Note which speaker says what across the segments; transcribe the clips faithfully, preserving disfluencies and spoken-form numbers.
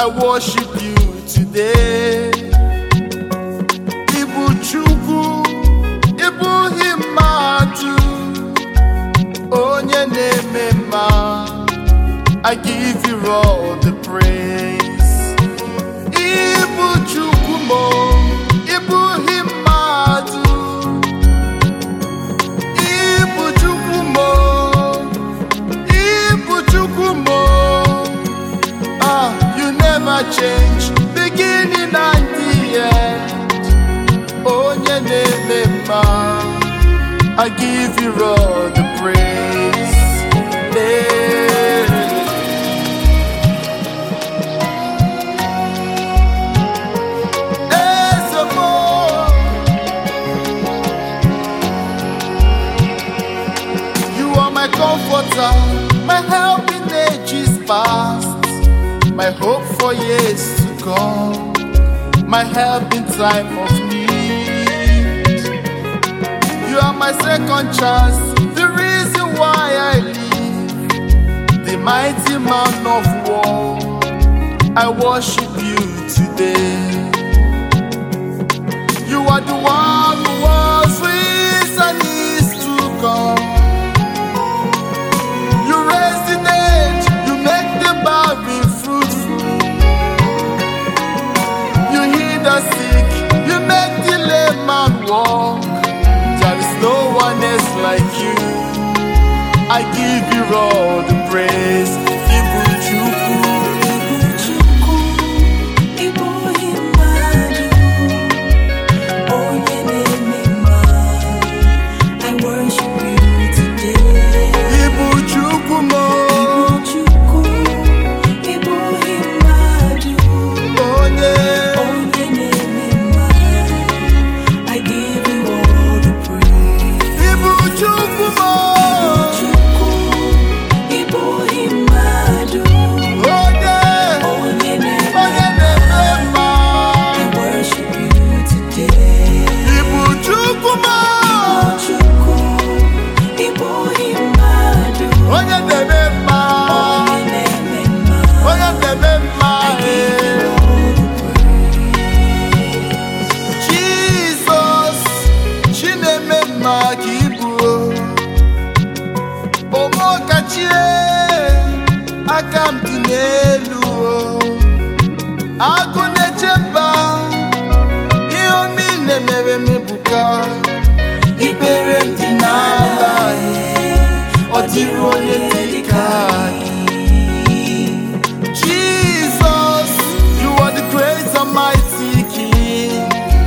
Speaker 1: worship you today. Ibu Chukwu, Ibu Himadu, Onye na-eme mma. I give you all the praise. Ibu Chukwu mo, Ibu Himadu, Ibu Chukwu mo, Ibu Chukwu mo. Ah, you never change, beginning and the end. Onye na-eme mma, I give you all the praise. Yeah. You are my comforter, my help in ages past, my hope for years to come, my help in time of need. You are my second chance, the reason why I live, the mighty man of war. I worship you today. You are the one who was, who is, and is to come. You raise the dead, you make the barren fruitful. You heal the sick, you make the lame man walk. There is no one else like you. I give you all the praise. Ibu Chukwu,
Speaker 2: Ibu Chukwu, Ibu Himadu, Onye na-eme mma. I worship you today.
Speaker 1: Ibu Chukwu mo,
Speaker 2: Ibu Chukwu, Ibu Himadu,
Speaker 1: Onye.
Speaker 2: Onye na-eme mma. I give you all the praise.
Speaker 1: Ibu Chukwu mo,
Speaker 2: Chukwu, Ibu Himadu,
Speaker 1: Onye.
Speaker 2: Onye na-eme
Speaker 1: Onye na-eme mma.
Speaker 2: I worship you today.
Speaker 1: Ibu Chukwu mo,
Speaker 2: Chukwu, Ibu Himadu,
Speaker 1: Onye na-eme mma.
Speaker 2: Onye na-eme mma.
Speaker 1: Onye na-eme mma.
Speaker 2: I give you all the praise.
Speaker 1: Jesus, chi na-eme mma ka ị bụ. Omokachie, aka m dị n'elu. Agụ na-eche mba, ihe omi na-emere m ebuka. Ikpere m dị n'ala, ọ dịrị onye dị ka gị. Jesus, you are the great and mighty King.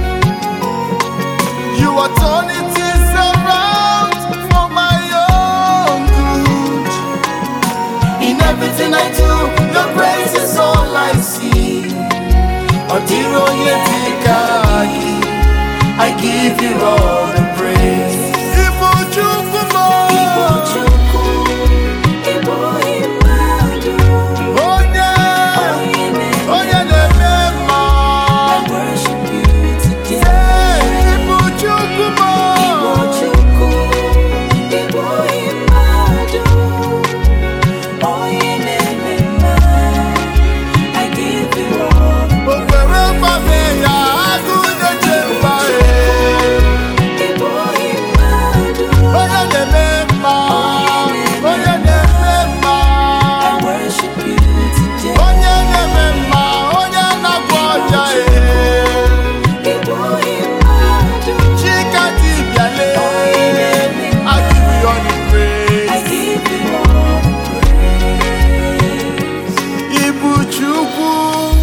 Speaker 1: You are turning things around for my own good. In everything I do, your grace is all I see. Odiro Yetikagi, I give you all the praise. Ibu Chukwu mo,
Speaker 2: Ibu Chukwu, Ibu Himadu,
Speaker 1: Onye,
Speaker 2: Onye na-eme
Speaker 1: Onye na-eme mma.
Speaker 2: I worship you today.
Speaker 1: Hey, Ibu Chukwu mo,
Speaker 2: Ibu Chukwu, Ibu Himadu, Onye na-eme mma. I give you all the
Speaker 1: Okwere mgbabe ya, agụ na-eche mba.
Speaker 2: Ibu Himadu,
Speaker 1: Onye na-eme mma, onye na-eme mma,
Speaker 2: I worship you today.
Speaker 1: onye na-eme mma, onye na-agwọ ọrịa
Speaker 2: Ibu Himadu,
Speaker 1: Chika dibịa lee, I give you all the
Speaker 2: I
Speaker 1: praise.
Speaker 2: give you all the praise.
Speaker 1: Ibu Chukwu,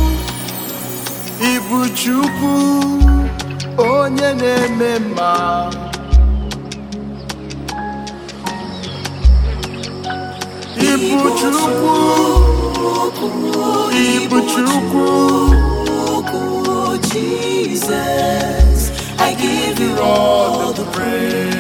Speaker 1: Ibu Chukwu, onye na-eme mma. Ibu Chukwu, Ibu Chukwu,
Speaker 2: Oh, Jesus, I give you all
Speaker 1: all the praise.